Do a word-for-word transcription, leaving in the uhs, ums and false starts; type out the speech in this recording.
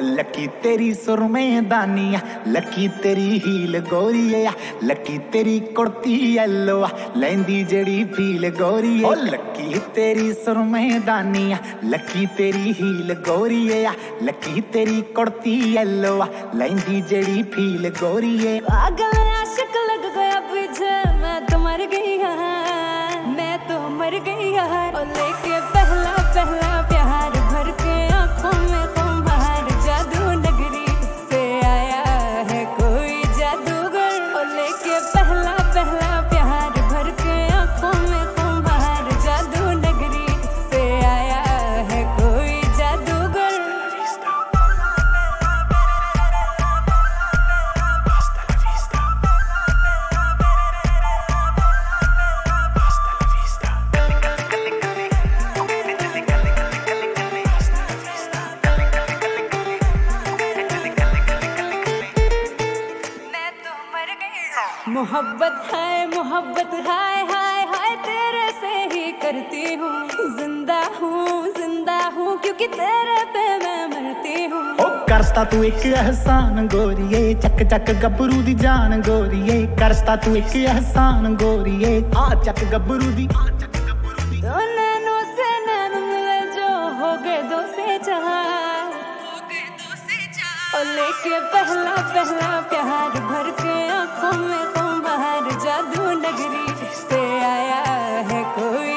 Lucky तेरी सुरमे दानिया, lucky तेरी हील गोरीया, लकी तेरी कुर्ती येलो लैंदी जड़ी फील गोरीए। ओ लकी तेरी सुरमे दानिया, लकी तेरी हील गोरीया, लकी तेरी कुर्ती येलो लैंदी जड़ी फील गोरीए। पागल आशिक लग गया पीछे, मैं तो मर गई है, मैं तो मर गई है। और लेके पहला पहला प्यार भर के आंखों में खुमार, जादू नगरी से आया है कोई जादूगर। और लेके पहला पहला प्यार भर के आंखों में खुमार, जादू नगरी से आया है कोई जादूगर। मोहब्बत है मोहब्बत हाय हाय हाय तेरे से ही करती हूँ, जिंदा हूँ जिंदा हूँ क्योंकि तेरे पे मैं मरती हूँ। ओ करता तू एक एहसान गोरिए, चक चक गबरू दी जान गोरिए, करता तू एक एहसान गोरिए, आ चक गबरू दी। दो नैनों से नैन मिले जो हो गए दो से चार, और लेके पहला पहला प्यार भर के आंखों में खुमार, जादू नगरी से आया है कोई